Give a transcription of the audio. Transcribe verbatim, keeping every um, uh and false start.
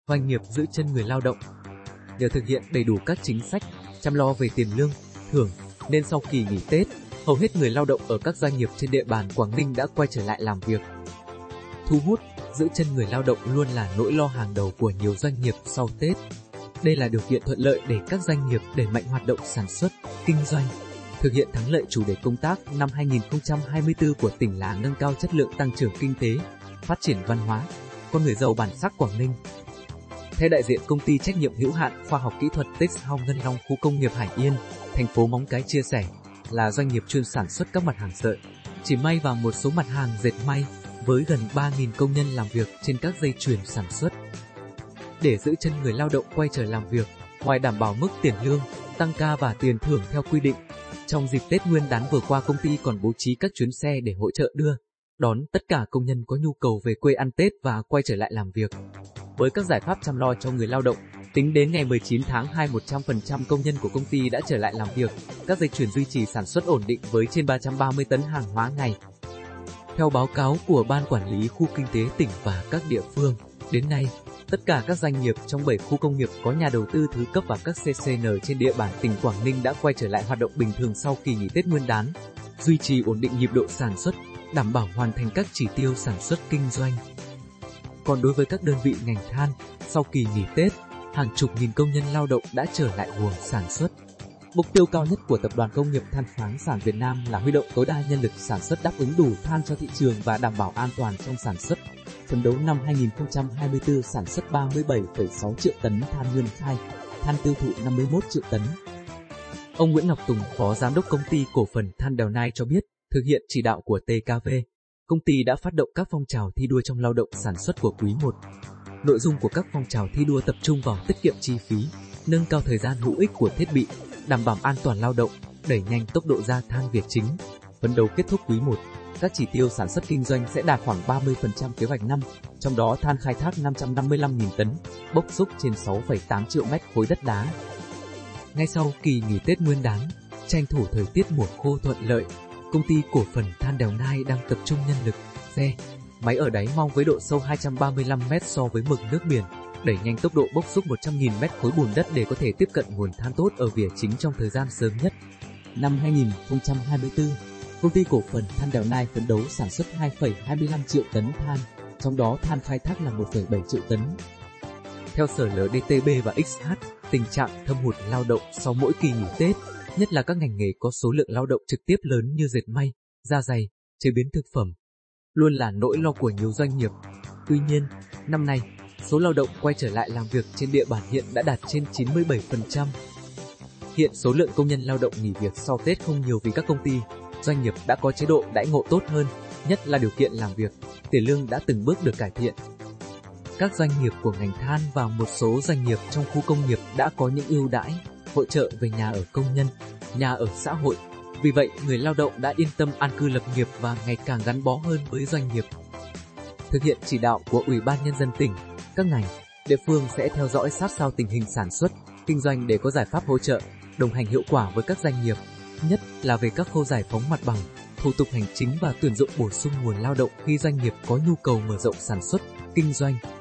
doanh nghiệp giữ chân người lao động. Nhờ thực hiện đầy đủ các chính sách, chăm lo về tiền lương, thưởng, nên sau kỳ nghỉ Tết, hầu hết người lao động ở các doanh nghiệp trên địa bàn Quảng Ninh đã quay trở lại làm việc. Thu hút, giữ chân người lao động luôn là nỗi lo hàng đầu của nhiều doanh nghiệp sau Tết. Đây là điều kiện thuận lợi để các doanh nghiệp đẩy mạnh hoạt động sản xuất, kinh doanh. Thực hiện thắng lợi chủ đề công tác năm hai nghìn không trăm hai mươi tư của tỉnh là nâng cao chất lượng tăng trưởng kinh tế, phát triển văn hóa, con người giàu bản sắc Quảng Ninh. Theo đại diện công ty trách nhiệm hữu hạn khoa học kỹ thuật Texhouse Ngân Long khu công nghiệp Hải Yên, thành phố Móng Cái chia sẻ, là doanh nghiệp chuyên sản xuất các mặt hàng sợi, chỉ may và một số mặt hàng dệt may, với gần ba nghìn công nhân làm việc trên các dây chuyền sản xuất. Để giữ chân người lao động quay trở làm việc, ngoài đảm bảo mức tiền lương, tăng ca và tiền thưởng theo quy định, trong dịp Tết Nguyên đán vừa qua công ty còn bố trí các chuyến xe để hỗ trợ đưa, đón tất cả công nhân có nhu cầu về quê ăn Tết và quay trở lại làm việc. Với các giải pháp chăm lo cho người lao động, tính đến ngày mười chín tháng hai, một trăm phần trăm công nhân của công ty đã trở lại làm việc, các dây chuyền duy trì sản xuất ổn định với trên ba trăm ba mươi tấn hàng hóa ngày. Theo báo cáo của Ban Quản lý Khu Kinh tế tỉnh và các địa phương, đến nay, tất cả các doanh nghiệp trong bảy khu công nghiệp có nhà đầu tư thứ cấp và các xê xê en trên địa bàn tỉnh Quảng Ninh đã quay trở lại hoạt động bình thường sau kỳ nghỉ Tết Nguyên đán, duy trì ổn định nhịp độ sản xuất, đảm bảo hoàn thành các chỉ tiêu sản xuất kinh doanh. Còn đối với các đơn vị ngành than, sau kỳ nghỉ Tết, hàng chục nghìn công nhân lao động đã trở lại guồng sản xuất. Mục tiêu cao nhất của Tập đoàn Công nghiệp Than khoáng sản Việt Nam là huy động tối đa nhân lực sản xuất đáp ứng đủ than cho thị trường và đảm bảo an toàn trong sản xuất. Phấn đấu năm hai nghìn không trăm hai mươi tư sản xuất ba mươi bảy phẩy sáu triệu tấn than nguyên khai, than tiêu thụ năm mươi mốt triệu tấn. Ông Nguyễn Ngọc Tùng, Phó Giám đốc Công ty Cổ phần Than Đèo Nai cho biết, thực hiện chỉ đạo của tê ca vê, công ty đã phát động các phong trào thi đua trong lao động sản xuất của quý một. Nội dung của các phong trào thi đua tập trung vào tiết kiệm chi phí, nâng cao thời gian hữu ích của thiết bị, đảm bảo an toàn lao động, đẩy nhanh tốc độ ra than việc chính. Phấn đấu kết thúc quý một, các chỉ tiêu sản xuất kinh doanh sẽ đạt khoảng ba mươi phần trăm kế hoạch năm, trong đó than khai thác năm trăm năm mươi lăm nghìn tấn, bốc xúc trên sáu phẩy tám triệu mét khối đất đá. Ngay sau kỳ nghỉ Tết Nguyên đán, tranh thủ thời tiết mùa khô thuận lợi, công ty Cổ phần Than Đèo Nai đang tập trung nhân lực, xe, máy ở đáy mong với độ sâu hai trăm ba mươi lăm mét so với mực nước biển, đẩy nhanh tốc độ bốc xúc một trăm nghìn mét khối bùn đất để có thể tiếp cận nguồn than tốt ở vỉa chính trong thời gian sớm nhất. Năm hai nghìn không trăm hai mươi tư, công ty Cổ phần Than Đèo Nai phấn đấu sản xuất hai phẩy hai mươi lăm triệu tấn than, trong đó than khai thác là một phẩy bảy triệu tấn. Theo Sở lờ đê tê bê và ích hát, tình trạng thâm hụt lao động sau mỗi kỳ nghỉ Tết, nhất là các ngành nghề có số lượng lao động trực tiếp lớn như dệt may, da giày, chế biến thực phẩm, luôn là nỗi lo của nhiều doanh nghiệp. Tuy nhiên, năm nay, số lao động quay trở lại làm việc trên địa bàn hiện đã đạt trên chín mươi bảy phần trăm. Hiện số lượng công nhân lao động nghỉ việc sau Tết không nhiều vì các công ty, doanh nghiệp đã có chế độ đãi ngộ tốt hơn, nhất là điều kiện làm việc, tiền lương đã từng bước được cải thiện. Các doanh nghiệp của ngành than và một số doanh nghiệp trong khu công nghiệp đã có những ưu đãi, hỗ trợ về nhà ở công nhân, nhà ở xã hội. Vì vậy, người lao động đã yên tâm an cư lập nghiệp và ngày càng gắn bó hơn với doanh nghiệp. Thực hiện chỉ đạo của Ủy ban Nhân dân tỉnh, các ngành, địa phương sẽ theo dõi sát sao tình hình sản xuất, kinh doanh để có giải pháp hỗ trợ, đồng hành hiệu quả với các doanh nghiệp, nhất là về các khâu giải phóng mặt bằng, thủ tục hành chính và tuyển dụng bổ sung nguồn lao động khi doanh nghiệp có nhu cầu mở rộng sản xuất, kinh doanh.